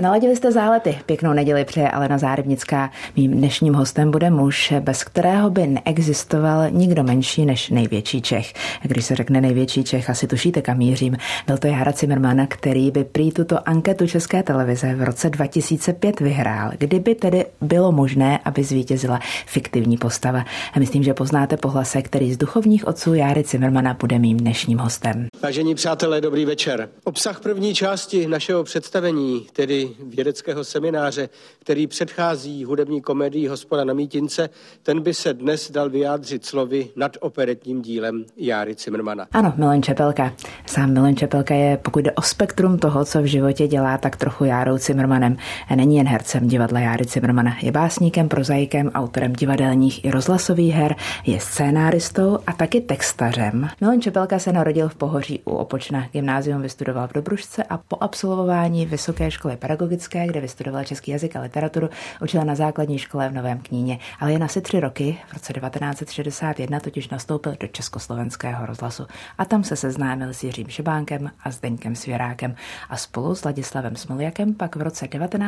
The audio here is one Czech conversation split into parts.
Naladili jste zálety. Pěknou neděli přeje Alena Zárybnická. Mým dnešním hostem bude muž, bez kterého by neexistoval nikdo menší než největší Čech. Když se řekne největší Čech, asi tušíte, kam mířím. Byl to Jára Cimrman, který by prý tuto anketu České televize v roce 2005 vyhrál, kdyby tedy bylo možné, aby zvítězila fiktivní postava. A myslím, že poznáte po hlase, který z duchovních otců Járy Cimrmana bude mým dnešním hostem. Vážení přátelé, dobrý večer. Obsah první části našeho představení, tedy vědeckého semináře, který předchází hudební komedii Hospoda na Mítince, ten by se dnes dal vyjádřit slovy nad operetním dílem Járy Cimrmana. Ano, Milan Čepelka. Sám Milan Čepelka je, pokud jde o spektrum toho, co v životě dělá, tak trochu Járou Cimrmanem. Není jen hercem divadla Járy Cimrmana. Je básníkem, prozaikem, autorem divadelních i rozhlasových her, je scénáristou a taky textařem. Milan Čepelka se narodil v Pohoří u Opočna. Gymnázium vystudoval v Dobrušce a po absolvování Vysoké školy pedagogické, kde vystudoval český jazyk a literaturu, učil na základní škole v Novém Kníně. Ale jen asi 3 roky, v roce 1961 totiž nastoupil do Československého rozhlasu a tam se seznámil s Jiřím Šebánkem a Zdeňkem Svěrákem a spolu s Ladislavem Smoljakem pak v roce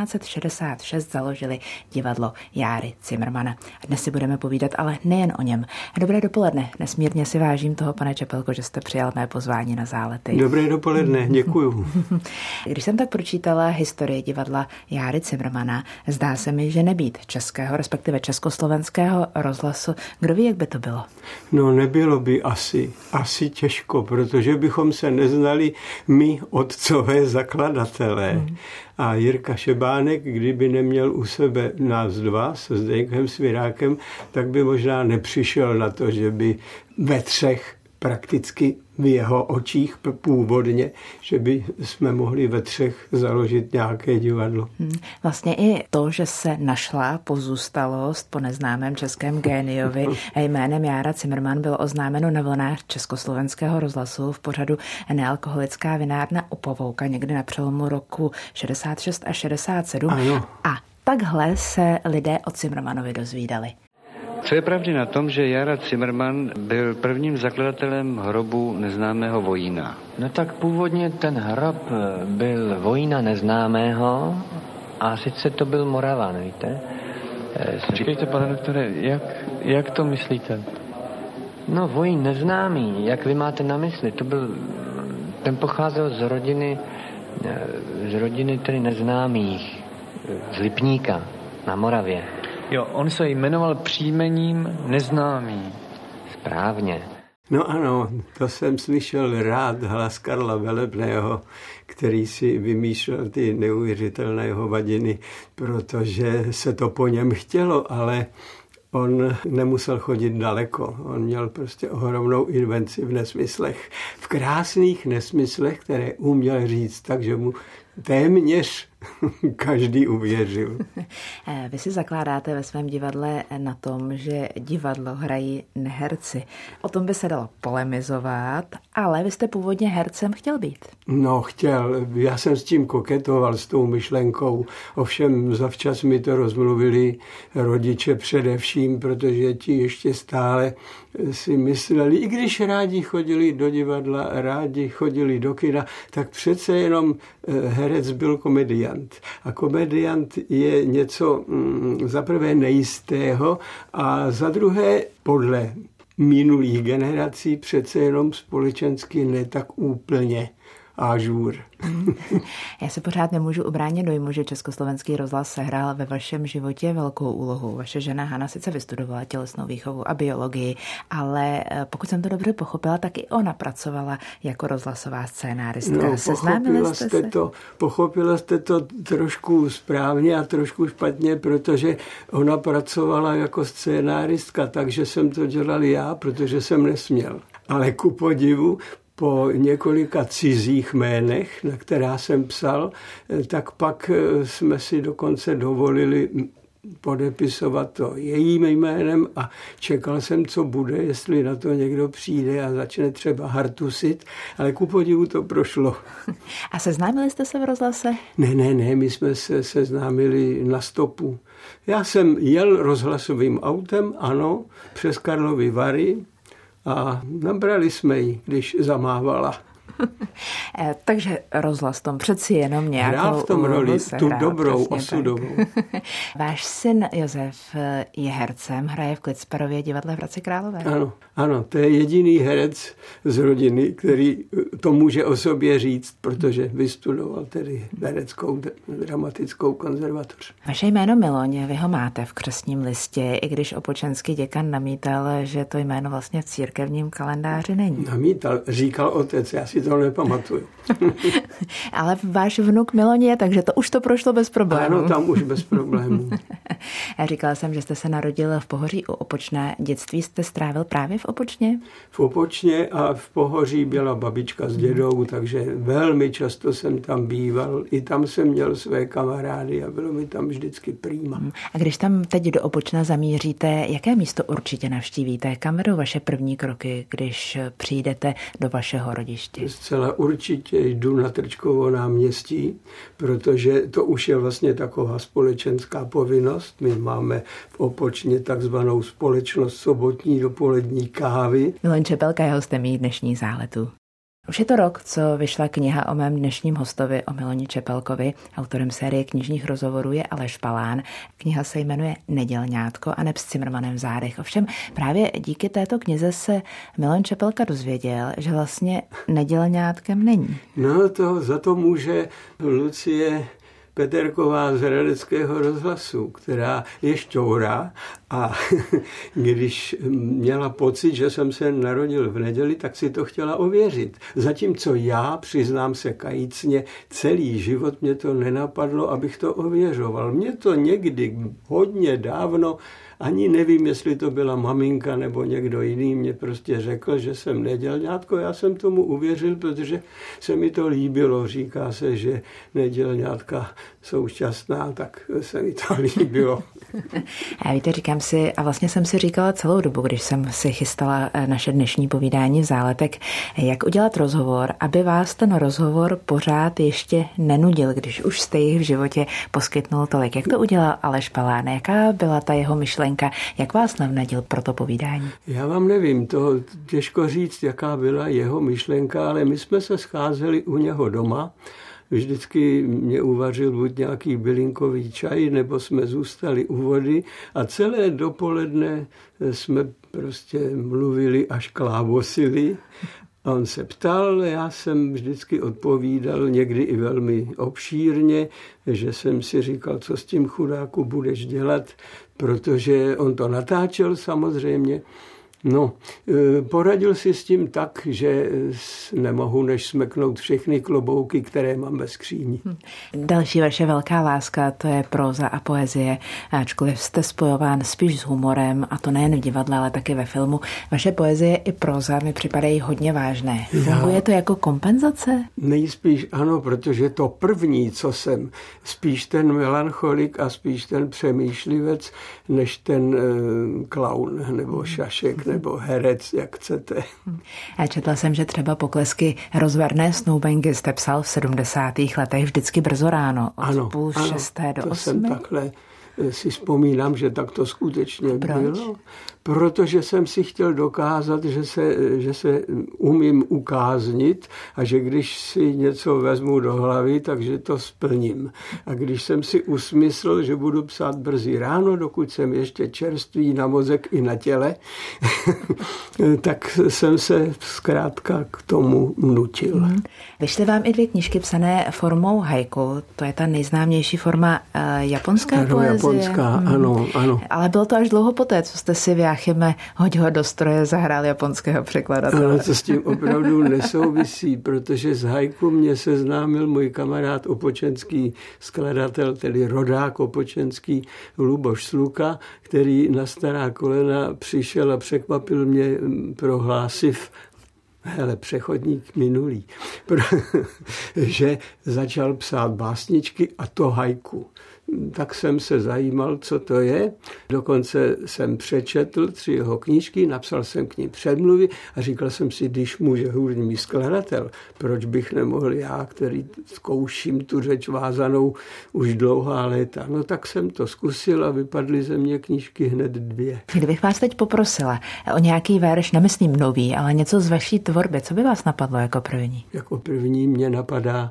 1966 založili divadlo Járy Cimrmana. Dnes si budeme povídat ale nejen o něm. Dobré dopoledne. Nesmírně si vážím toho, pane Čepelko, že jste přijal mé pozvání na zálety. Dobré dopoledne, děkuju. Když jsem tak pročítala historii divadla Járy Cimrmana, zdá se mi, že nebýt českého, respektive československého rozhlasu, kdo ví, jak by to bylo? No nebylo by asi těžko, protože bychom se neznali my, otcové zakladatelé. A Jirka Šebánek, kdyby neměl u sebe nás dva se Zdeňkem Svěrákem, tak by možná nepřišel na to, že by ve 3 prakticky v jeho očích původně, že by jsme mohli ve 3 založit nějaké divadlo. Vlastně i to, že se našla pozůstalost po neznámém českém géniovi jménem Jára Cimrman, bylo oznámeno na vlnách Československého rozhlasu v pořadu Nealkoholická vinárna u Povouka někdy na přelomu roku 66 a 67. Ano. A takhle se lidé o Cimrmanovi dozvídali. Co je pravdy na tom, že Jára Cimrman byl prvním zakladatelem hrobu neznámého vojína? No tak původně ten hrob byl vojína neznámého a sice to byl Moravan, víte? Říkejte, pane doktore, jak to myslíte? No vojín neznámý, jak vy máte na mysli, ten pocházel z rodiny tedy neznámých, z Lipníka na Moravě. Jo, on se jmenoval příjmením Neznámý. Správně. No ano, to jsem slyšel rád hlas Karla Velebného, který si vymýšlel ty neuvěřitelné hovadiny, protože se to po něm chtělo, ale on nemusel chodit daleko. On měl prostě ohromnou invenci v nesmyslech. V krásných nesmyslech, které uměl říct tak, že mu téměř každý uvěřil. Vy si zakládáte ve svém divadle na tom, že divadlo hrají neherci. O tom by se dalo polemizovat, ale vy jste původně hercem chtěl být. No chtěl. Já jsem s tím koketoval, s tou myšlenkou. Ovšem zavčas mi to rozmluvili rodiče především, protože ti ještě stále si mysleli, i když rádi chodili do divadla, rádi chodili do kina, tak přece jenom herec byl komediant. A komediant je něco za prvé nejistého a za druhé podle minulých generací přece jenom společensky ne tak úplně ažur. Já se pořád nemůžu ubránit dojmu, že Československý rozhlas sehrál ve vašem životě velkou úlohu. Vaše žena Hana sice vystudovala tělesnou výchovu a biologii, ale pokud jsem to dobře pochopila, tak i ona pracovala jako rozhlasová scénáristka. No, pochopila jste to trošku správně a trošku špatně, protože ona pracovala jako scénáristka, takže jsem to dělal já, protože jsem nesměl. Ale ku podivu, po několika cizích jménech, na která jsem psal, tak pak jsme si dokonce dovolili podepisovat to jejím jménem a čekal jsem, co bude, jestli na to někdo přijde a začne třeba hartusit, ale ku podivu to prošlo. A seznámili jste se v rozhlase? Ne, my jsme se seznámili na stopu. Já jsem jel rozhlasovým autem, ano, přes Karlovy Vary a nabrali jsme ji, když zamávala. Takže rozhlas tom přeci jenom nějakou hrál v tom roli, tu dobrou osudovou. Váš syn Josef je hercem, hraje v Klitsparově divadle v Hradci Králové. Ano, to je jediný herec z rodiny, který to může o sobě říct, protože vystudoval tedy hereckou dramatickou konzervatoř. Vaše jméno Miloň, vy ho máte v křestním listě, i když opočenský děkan namítal, že to jméno vlastně v církevním kalendáři není. Namítal, říkal otec, já si to nepamatuju. Ale váš vnuk Miloň je, takže to už to prošlo bez problémů. Ano, tam už bez problémů. Říkala jsem, že jste se narodil v Pohoří u Opočné. Dětství jste strávil právě v Opočně? V Opočně a v Pohoří byla babička s dědou, takže velmi často jsem tam býval. I tam jsem měl své kamarády a bylo mi tam vždycky prýma. A když tam teď do Opočna zamíříte, jaké místo určitě navštívíte? Kam vedou vaše první kroky, když přijdete do vašeho rodiště? Zcela určitě jdu na Trčkovo náměstí, protože to už je vlastně taková společenská povinnost. My máme v Opočně takzvanou společnost sobotní dopolední kávy. Miloň Čepelka je hostem mých dnešních záletů. Už je to rok, co vyšla kniha o mém dnešním hostovi, o Miloni Čepelkovi. Autorem série knižních rozhovorů je Aleš Palán. Kniha se jmenuje Nedělňátko a neb s Cimrmanem v zádech. Ovšem právě díky této knize se Miloň Čepelka dozvěděl, že vlastně nedělňátkem není. No to za to může Lucie Peterková z Hradeckého rozhlasu, která je šťoura a když měla pocit, že jsem se narodil v neděli, tak si to chtěla ověřit. Zatímco já, přiznám se kajícně, celý život mě to nenapadlo, abych to ověřoval. Mě to někdy hodně dávno, ani nevím, jestli to byla maminka nebo někdo jiný, mě prostě řekl, že jsem nedělňátko. Já jsem tomu uvěřil, protože se mi to líbilo. Říká se, že nedělňátka jsou šťastná, tak se mi to líbilo. A víte, říkám si, a vlastně jsem si říkala celou dobu, když jsem si chystala naše dnešní povídání v Záletek, jak udělat rozhovor, aby vás ten rozhovor pořád ještě nenudil, když už jste jich v životě poskytnul tolik. Jak to udělal Aleš Palán? Jaká byla ta jeho myšlenka? Jak vás navnadil pro to povídání? Já vám nevím, to těžko říct, jaká byla jeho myšlenka, ale my jsme se scházeli u něho doma. Vždycky mě uvařil buď nějaký bylinkový čaj, nebo jsme zůstali u vody a celé dopoledne jsme prostě mluvili až klávosili. A on se ptal, já jsem vždycky odpovídal, někdy i velmi obšírně, že jsem si říkal, co s tím chudáku budeš dělat, protože on to natáčel samozřejmě. No, poradil si s tím tak, že nemohu než smeknout všechny klobouky, které mám ve skříni. Další vaše velká láska, to je próza a poezie. Ačkoliv jste spojován spíš s humorem, a to nejen v divadle, ale taky ve filmu, vaše poezie i próza mi připadají hodně vážné. Funguje to jako kompenzace? Nejspíš ano, protože to první, co jsem, spíš ten melancholik a spíš ten přemýšlivec, než ten klaun nebo šašek nebo herec, jak chcete. Já četla jsem, že třeba poklesky rozverné snoubenky jste psal v 70. letech vždycky brzo ráno, od 5:30 do 8. To jsem takhle si vzpomínám, že tak to skutečně bylo. Protože jsem si chtěl dokázat, že se umím ukáznit a že když si něco vezmu do hlavy, takže to splním. A když jsem si usmyslel, že budu psát brzy ráno, dokud jsem ještě čerstvý na mozek i na těle, tak jsem se zkrátka k tomu nutil. Vyšly vám i 2 knížky psané formou haiku. To je ta nejznámější forma japonské poezie. Japonská, ano. Ale bylo to až dlouho poté, co jste si v Jáchyme Hoď ho do stroje zahrál japonského překladatele. Ale to s tím opravdu nesouvisí, protože z haiku mě seznámil můj kamarád opočenský skladatel, tedy rodák opočenský Luboš Sluka, který na stará kolena přišel a překvapil mě prohlásiv, hele, přechodník minulý, že začal psát básničky a to haiku. Tak jsem se zajímal, co to je. Dokonce jsem přečetl 3 jeho knížky, napsal jsem k nim předmluvy a říkal jsem si, když může hudební skladatel, proč bych nemohl já, který zkouším tu řeč vázanou už dlouhá léta. No tak jsem to zkusil a vypadly ze mě knížky hned 2. Kdybych vás teď poprosila o nějaký verš, nemyslím nový, ale něco z vaší tvorbě, co by vás napadlo jako první? Jako první mě napadá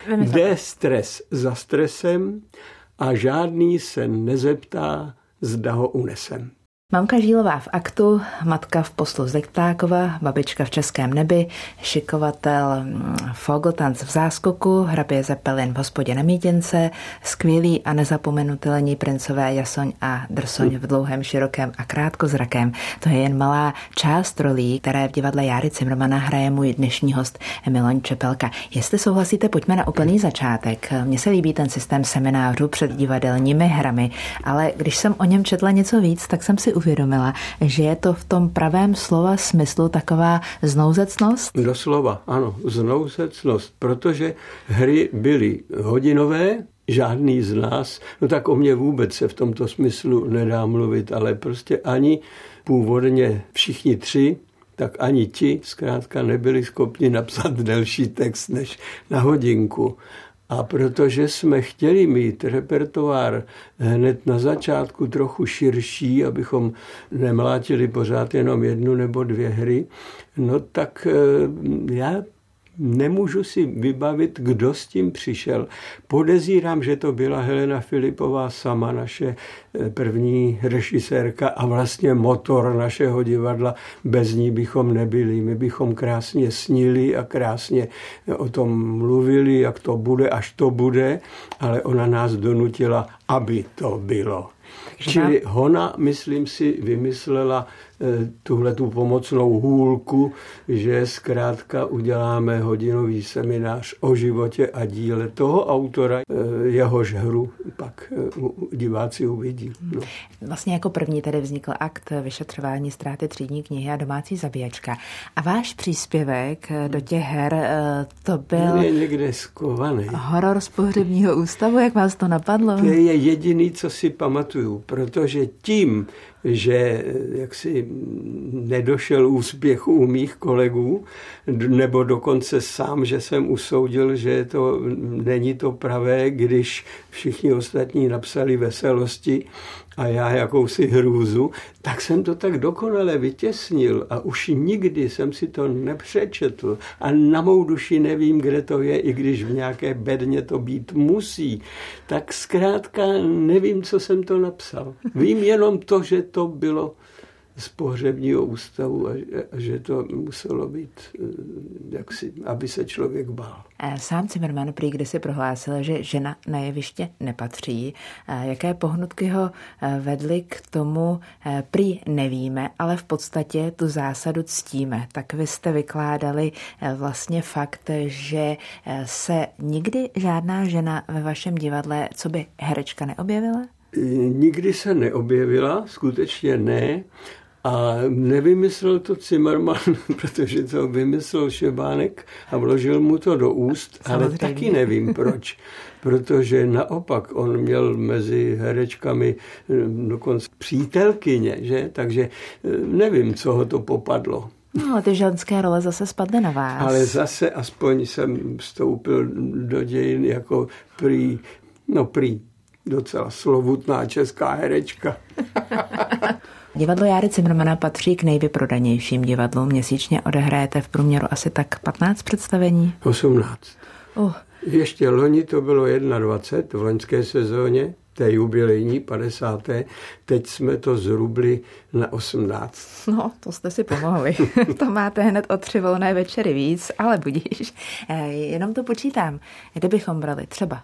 stres za stresem a žádný se nezeptá, zda ho unesem. Mamka Žílová v aktu, matka v poslu z Liptákova, babička v Českém nebi, šikovatel Fogeltanz v záskoku, hrabě Zeppelin v Hospodě na Mítince, skvělý a nezapomenutelní princové Jasoň a Drsoň v Dlouhém, širokém a krátkozrakém. To je jen malá část rolí, které v divadle Járy Cimrmana hraje můj dnešní host Miloň Čepelka. Jestli souhlasíte, pojďme na úplný začátek. Mně se líbí ten systém seminářů před divadelními hrami, ale když jsem o něm četla něco víc, tak jsem si uvědomila, že je to v tom pravém slova smyslu taková znouzecnost? Doslova, ano, znouzecnost, protože hry byly hodinové, žádný z nás, no tak o mě vůbec se v tomto smyslu nedá mluvit, ale prostě ani původně všichni tři, tak ani ti zkrátka nebyli schopni napsat delší text než na hodinku. A protože jsme chtěli mít repertoár hned na začátku trochu širší, abychom nemlátili pořád jenom 1 nebo 2 hry, no tak já nemůžu si vybavit, kdo s tím přišel. Podezírám, že to byla Helena Filipová sama, naše první režisérka a vlastně motor našeho divadla. Bez ní bychom nebyli. My bychom krásně snili a krásně o tom mluvili, jak to bude, až to bude, ale ona nás donutila, aby to bylo. Čili ona, myslím si, vymyslela tuhletu pomocnou hůlku, že zkrátka uděláme hodinový seminář o životě a díle toho autora, jehož hru pak diváci uvidí. No. Vlastně jako první tady vznikl akt vyšetřování ztráty třídní knihy a domácí zabíjačka. A váš příspěvek do těch her, to byl... Je někde skovaný. Horor z pohřebního ústavu, jak vás to napadlo? To je jediný, co si pamatuju, protože tím, že jaksi nedošel úspěchu u mých kolegů, nebo dokonce sám, že jsem usoudil, že to není to pravé, když všichni ostatní napsali veselosti a já jakousi hrůzu, tak jsem to tak dokonale vytěsnil a už nikdy jsem si to nepřečetl a na mou duši nevím, kde to je, i když v nějaké bedně to být musí. Tak zkrátka nevím, co jsem to napsal. Vím jenom to, že to bylo z pohřebního ústavu a že to muselo být, jaksi, aby se člověk bál. Sám Cimrman prý kdysi prohlásil, že žena na jeviště nepatří. Jaké pohnutky ho vedly k tomu, prý nevíme, ale v podstatě tu zásadu ctíme. Tak vy jste vykládali vlastně fakt, že se nikdy žádná žena ve vašem divadle co by herečka neobjevila? Nikdy se neobjevila, skutečně ne. A nevymyslel to Cimrman, protože to vymyslel Šebánek a vložil mu to do úst, ale taky nevím proč. Protože naopak on měl mezi herečkami dokonce přítelkyně, že? Takže nevím, co ho to popadlo. No, ale ty ženské role zase spadly na vás. Ale zase aspoň jsem vstoupil do dějin jako prý docela slovutná česká herečka. Divadlo Járy Cimrmana patří k nejvyprodanějším divadlům. Měsíčně odehrajete v průměru asi tak 15 představení? 18. Ještě loni to bylo 21 v loňské sezóně, té jubilejní 50. Teď jsme to zrubli na 18. No, to jste si pomohli. To máte hned o 3 volné večery víc, ale budíš. Jenom to počítám. Kdybychom brali třeba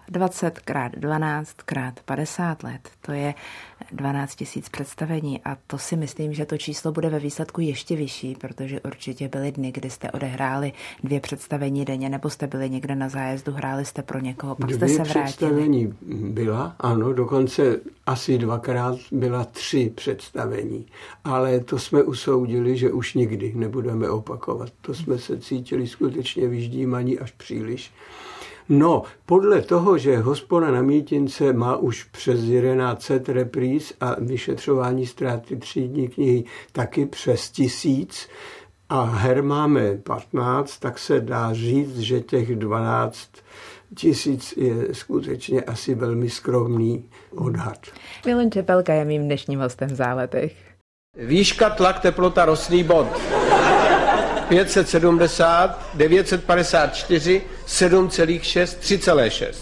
20x12x50 let, to je 12 000 představení a to si myslím, že to číslo bude ve výsledku ještě vyšší, protože určitě byly dny, kdy jste odehráli 2 představení denně, nebo jste byli někde na zájezdu, hráli jste pro někoho, pak jste se vrátili. 2 představení byla, ano, dokonce asi 2krát byla 3 představení, ale to jsme usoudili, že už nikdy nebudeme opakovat. To jsme se cítili skutečně vyždímaní až příliš. No, podle toho, že Hospoda na Mítince má už přes 1100 repríz a vyšetřování ztráty třídní knihy taky přes 1000 a her máme 15, tak se dá říct, že těch 12 000 je skutečně asi velmi skromný odhad. Miloň Čepelka je mým dnešním hostem v Záletech. Výška, tlak, teplota, rostný bod. 570, 954, 7,6, 3,6.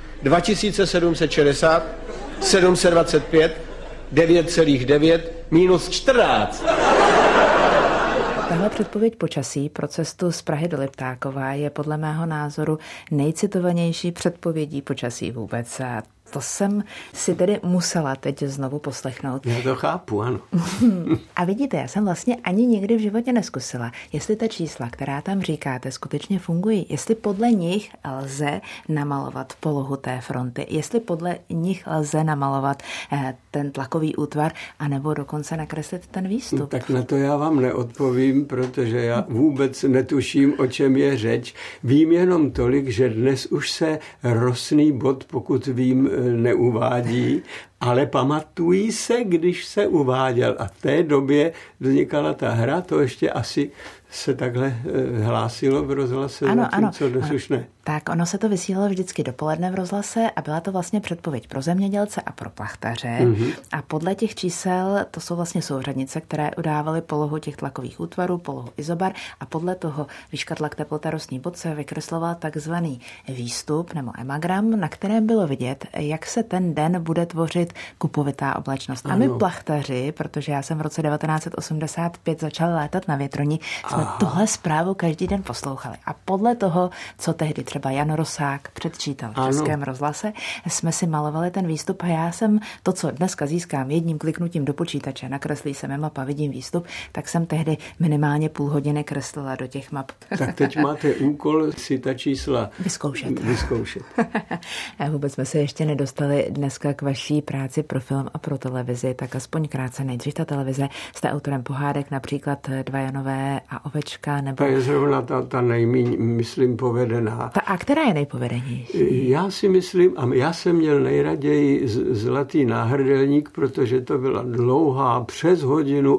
2760, 725, 9,9, minus 14. Tahle předpověď počasí pro cestu z Prahy do Liptákova je podle mého názoru nejcitovanější předpovědí počasí vůbec. A to jsem si tedy musela teď znovu poslechnout. Já to chápu, ano. A vidíte, já jsem vlastně ani nikdy v životě neskusila, jestli ta čísla, která tam říkáte, skutečně fungují, jestli podle nich lze namalovat polohu té fronty, jestli podle nich lze namalovat ten tlakový útvar, anebo dokonce nakreslit ten výstup. No, tak na to já vám neodpovím, protože já vůbec netuším, o čem je řeč. Vím jenom tolik, že dnes už se rosný bod, pokud vím, neuvádí, ale pamatují se, když se uváděl. A v té době vznikala ta hra, to ještě asi se takhle hlásilo v rozhlase, co dnes už ne. Tak ono se to vysílalo vždycky dopoledne v rozhlase a byla to vlastně předpověď pro zemědělce a pro plachtaře. Mm-hmm. A podle těch čísel, to jsou vlastně souřadnice, které udávaly polohu těch tlakových útvarů, polohu izobar a podle toho výška, tlak, teplota, rostný bod se vykresloval takzvaný výstup nebo emagram, na kterém bylo vidět, jak se ten den bude tvořit kupovitá oblačnost. A my plachtaři, protože já jsem v roce 1985 začal létat na větroni, jsme tohle zprávu každý den poslouchali. A podle toho, co tehdy třeba Jan Rosák předčítal v Českém rozhlase, jsme si malovali ten výstup a já jsem to, co dneska získám jedním kliknutím do počítače, nakreslí se mi mapa, vidím výstup, tak jsem tehdy minimálně půl hodiny kreslila do těch map. Tak teď máte úkol si ta čísla vyzkoušet. Vůbec jsme se ještě nedostali dneska k vaší práci pro film a pro televizi, tak aspoň krátce nejdřív ta televize. Jste autorem pohádek, například Dva Janové a Ovečka, nebo... To je zrovna ta nejméně, myslím, povedená. A která je nejpovedenější? Já si myslím, a já jsem měl nejraději Zlatý náhrdelník, protože to byla dlouhá, přes 1,5 hodiny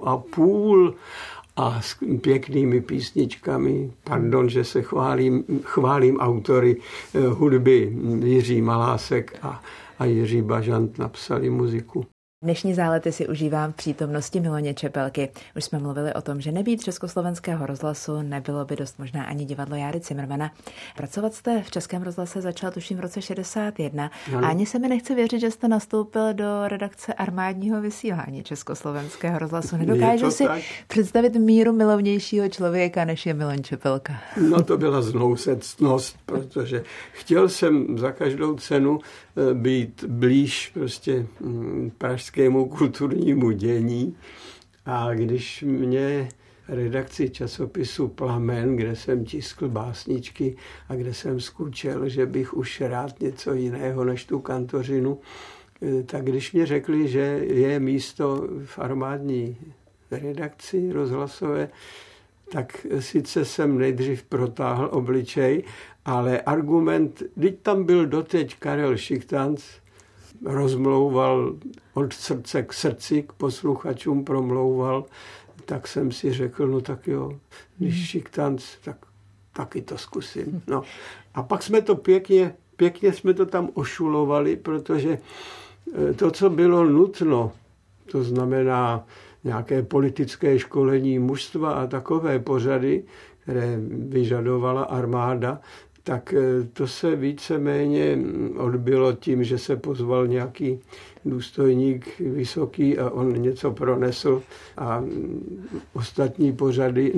a s pěknými písničkami. Pardon, že se chválím autory hudby. Jiří Malásek a Jiří Bažant napsali muziku. Dnešní zálety si užívám v přítomnosti Miloně Čepelky. Už jsme mluvili o tom, že nebýt Československého rozhlasu, nebylo by dost možná ani divadlo Járy Cimrmana. Pracovat jste v Českém rozhlase začal tuším v roce 61. A ani se mi nechce věřit, že jste nastoupil do redakce armádního vysílání Československého rozhlasu. Nedokážu si představit míru milovnějšího člověka, než je Milon Čepelka. No to byla znousectnost, protože chtěl jsem za každou cenu být blíž prostě pražskému kulturnímu dění. A když mě redakci časopisu Plamen, kde jsem tiskl básničky a kde jsem zkučel, že bych už rád něco jiného než tu kantořinu, tak když mě řekli, že je místo v armádní redakci rozhlasové, tak sice jsem nejdřív protáhl obličej, ale argument, když tam byl doteď Karel Šichtanc, rozmlouval od srdce k srdci, k posluchačům promlouval, tak jsem si řekl, no tak jo, když Šichtanc, tak taky to zkusím. No. A pak jsme to pěkně jsme to tam ošulovali, protože to, co bylo nutno, to znamená nějaké politické školení mužstva a takové pořady, které vyžadovala armáda, tak to se víceméně odbylo tím, že se pozval nějaký důstojník vysoký a on něco pronesl a ostatní pořady,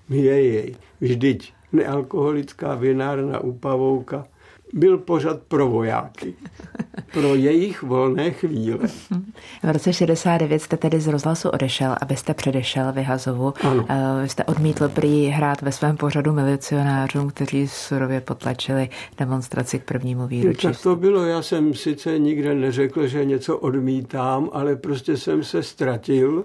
vždyť nealkoholická vinárna u Pavouka byl pořad pro vojáky, pro jejich volné chvíle. V roce 69 jste tedy z rozhlasu odešel, abyste předešel Vyhazovu. Ano. Jste odmítl prý hrát ve svém pořadu milicionářům, kteří surově potlačili demonstraci k 1. výročí. Tak to bylo, já jsem sice nikde neřekl, že něco odmítám, ale prostě jsem se ztratil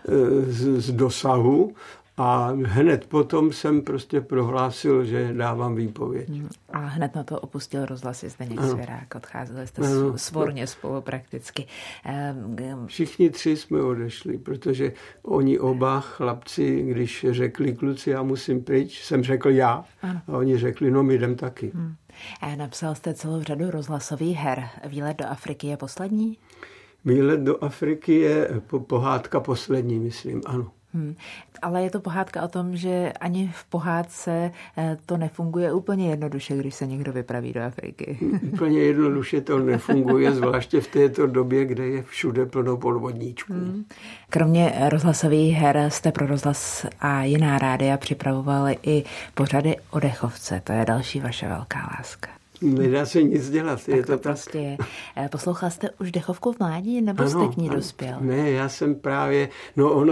z dosahu. A hned potom jsem prostě prohlásil, že dávám výpověď. A hned na to opustil rozhlas Zdeněk Svěrák. Odcházeli jste svorně spolu prakticky. Všichni 3 jsme odešli, protože oni oba chlapci, když řekli kluci, já musím pryč, jsem řekl já. Ano. A oni řekli, no my jdem taky. Napsal jste celou řadu rozhlasových her. Výlet do Afriky je poslední? Výlet do Afriky je pohádka poslední, myslím, ano. Ale je to pohádka o tom, že ani v pohádce to nefunguje úplně jednoduše, když se někdo vypraví do Afriky. Úplně jednoduše to nefunguje, zvláště v této době, kde je všude plno podvodníčků. Kromě rozhlasových her jste pro rozhlas a jiná rádia připravovali i pořady o dechovce. To je další vaše velká láska. Nedá se nic dělat, je to tak. Prostě je. Poslouchal jste už dechovku v mládí, nebo jste k ní dospěl? Ne, já jsem právě, ono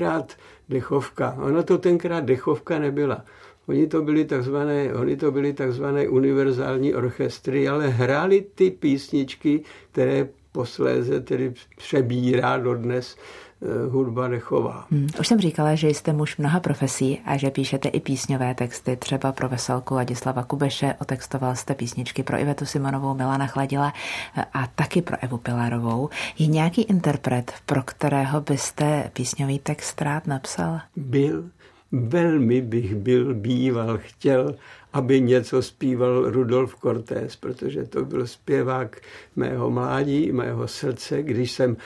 to tenkrát dechovka nebyla. Oni to byly takzvané univerzální orchestry, ale hráli ty písničky, které posléze tedy přebírá dodnes hudba dechová. Už jsem říkala, že jste muž mnoha profesí a že píšete i písňové texty, třeba pro Veselku Ladislava Kubeše, otextoval jste písničky pro Ivetu Simonovou, Milana Chladila a taky pro Evu Pilarovou. Je nějaký interpret, pro kterého byste písňový text rád napsal? Velmi bych býval chtěl, aby něco zpíval Rudolf Cortés, protože to byl zpěvák mého mládí, mého srdce, když jsem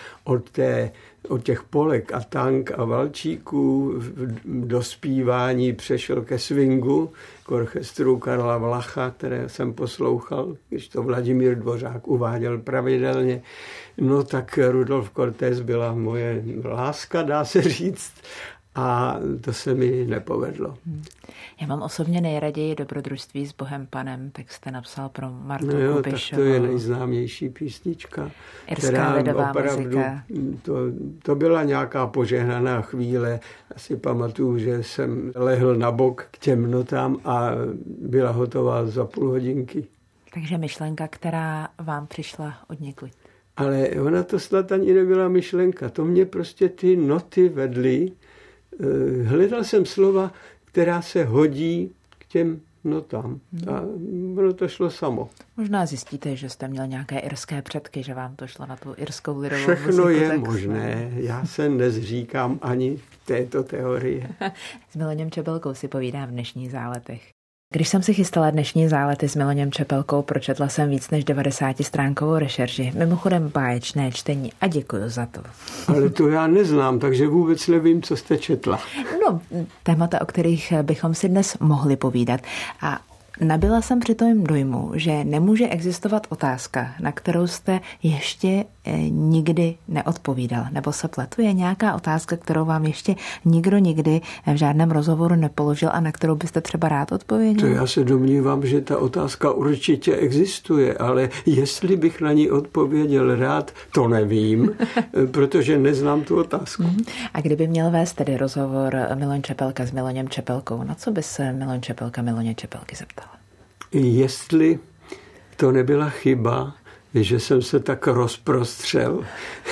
od těch polek a tank a valčíků do zpívání přešel ke swingu, k orchestru Karla Vlacha, které jsem poslouchal, když to Vladimír Dvořák uváděl pravidelně. No tak Rudolf Cortés byla moje láska, dá se říct, a to se mi nepovedlo. Já mám osobně nejraději Dobrodružství s Bohem Panem, tak jste napsal pro Martu Kubišovou. Tak to je nejznámější písnička. Irská lidová muzika. To byla nějaká požehnaná chvíle. Asi pamatuju, že jsem lehl na bok k temnotám a byla hotová za půl hodinky. Takže myšlenka, která vám přišla odněkud. Ale ona to snad ani nebyla myšlenka. To mě prostě ty noty vedly. Hledal jsem slova, která se hodí k těm notám. A ono to šlo samo. Možná zjistíte, že jste měl nějaké irské předky, že vám to šlo na tu irskou lidovou Všechno muziku. je možné. Já se nezříkám ani této teorie. S Miloněm Čepelkou si povídám v dnešních záletech. Když jsem si chystala dnešní zálety s Miloněm Čepelkou, pročetla jsem víc než 90stránkovou rešerši. Mimochodem báječné čtení a děkuji za to. Ale to já neznám, takže vůbec nevím, co jste četla. No, témata, o kterých bychom si dnes mohli povídat. A nabyla jsem při tom dojmu, že nemůže existovat otázka, na kterou jste ještě nikdy neodpovídal. Nebo se pletu, je nějaká otázka, kterou vám ještě nikdo nikdy v žádném rozhovoru nepoložil a na kterou byste třeba rád odpověděl? To já se domnívám, že ta otázka určitě existuje, ale jestli bych na ní odpověděl rád, to nevím, protože neznám tu otázku. A kdyby měl vést tedy rozhovor Miloň Čepelka s Miloněm Čepelkou, na co by se Miloň Čepelka Miloně Čepelky zeptal? Jestli to nebyla chyba, že jsem se tak rozprostřel,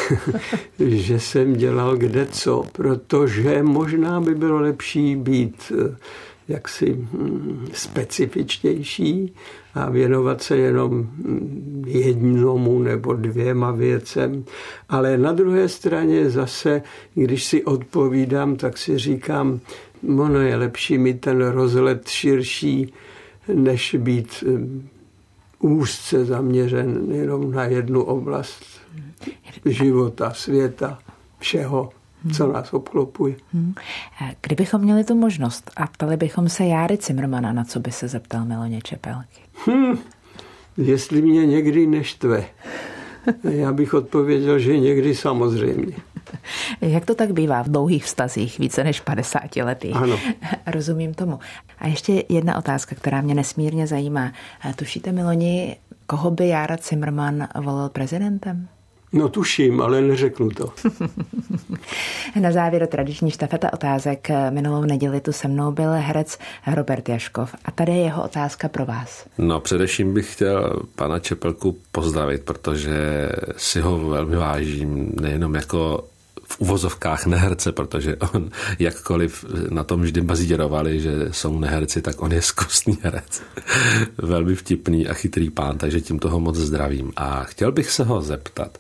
že jsem dělal kdeco, protože možná by bylo lepší být jaksi specifičtější a věnovat se jenom jednomu nebo dvěma věcem. Ale na druhé straně zase, když si odpovídám, tak si říkám, ono je lepší mít ten rozhled širší, než být úzce zaměřen jenom na jednu oblast života, světa, všeho, co nás obklopuje. Kdybychom měli tu možnost a ptali bychom se Járy Cimrmana, na co by se zeptal Miloně Čepelky? Jestli mě někdy neštve, já bych odpověděl, že někdy samozřejmě. Jak to tak bývá v dlouhých vztazích, více než 50 letých? Ano. Rozumím tomu. A ještě jedna otázka, která mě nesmírně zajímá. Tušíte, Miloni, koho by Jára Cimrman volil prezidentem? No tuším, ale neřeknu to. Na závěr tradiční štafeta otázek. Minulou neděli tu se mnou byl herec Robert Jaškov. A tady je jeho otázka pro vás. No především bych chtěl pana Čepelku pozdravit, protože si ho velmi vážím, nejenom jako v uvozovkách neherce, protože on jakkoliv na tom vždy bazírovali, že jsou neherci, tak on je zkusný herec. Velmi vtipný a chytrý pán, takže tím toho moc zdravím. A chtěl bych se ho zeptat,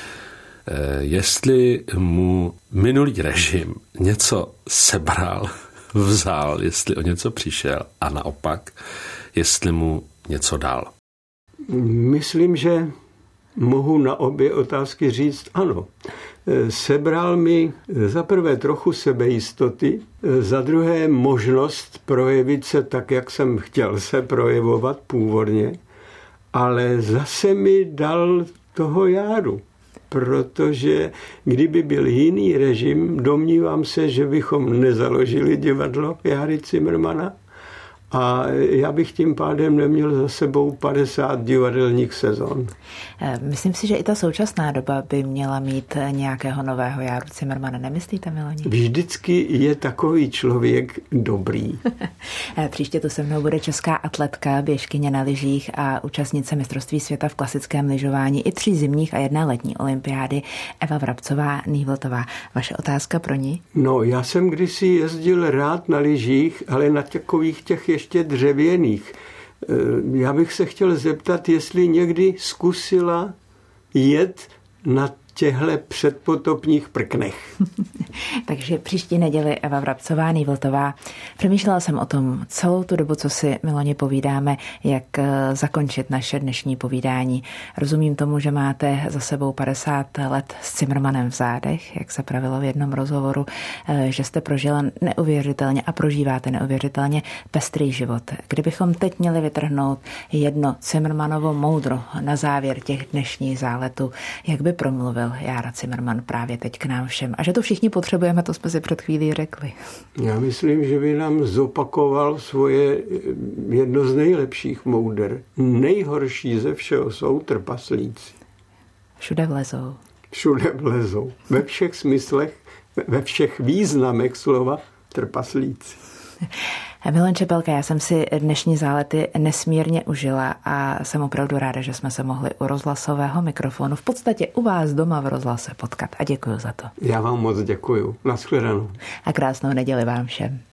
jestli mu minulý režim něco sebral, vzal, jestli o něco přišel a naopak, jestli mu něco dal. Myslím, že mohu na obě otázky říct ano. Sebral mi za prvé trochu sebejistoty, za druhé možnost projevit se tak, jak jsem chtěl se projevovat původně, ale zase mi dal toho járu. Protože kdyby byl jiný režim, domnívám se, že bychom nezaložili divadlo Járy Cimrmana a já bych tím pádem neměl za sebou 50 divadelních sezon. Myslím si, že i ta současná doba by měla mít nějakého nového Járu Cimrmana. Nemyslíte, Miloni? Vždycky je takový člověk dobrý. Příště tu se mnou bude česká atletka, běžkyně na lyžích a účastnice mistrovství světa v klasickém lyžování i 3 zimních a 1 letní olympiády Eva Vrabcová-Nývltová. Vaše otázka pro ní? No, já jsem kdysi jezdil rád na lyžích, ale na takových těch ještě dřevěných. Já bych se chtěl zeptat, jestli někdy zkusila jet na těchto předpotopních prknech. Takže příští neděli Eva Vrabcová-Nývltová. Přemýšlela jsem o tom celou tu dobu, co si, Miloni, povídáme, jak zakončit naše dnešní povídání. Rozumím tomu, že máte za sebou 50 let s Cimrmanem v zádech, jak se pravilo v jednom rozhovoru, že jste prožila neuvěřitelně a prožíváte neuvěřitelně pestrý život. Kdybychom teď měli vytrhnout jedno Cimrmanovo moudro na závěr těch dnešních záletů, jak by promluvil Jára Cimrman právě teď k nám všem? A že to všichni potřebujeme, to jsme si před chvílí řekli. Já myslím, že by nám zopakoval svoje jedno z nejlepších mouder. Nejhorší ze všeho jsou trpaslíci. Všude vlezou. Všude vlezou. Ve všech smyslech, ve všech významech slova trpaslíci. Milon Čepelka, já jsem si dnešní zálety nesmírně užila a jsem opravdu ráda, že jsme se mohli u rozhlasového mikrofonu v podstatě u vás doma v rozhlase potkat a děkuji za to. Já vám moc děkuju. Nashledanou. A krásnou neděli vám všem.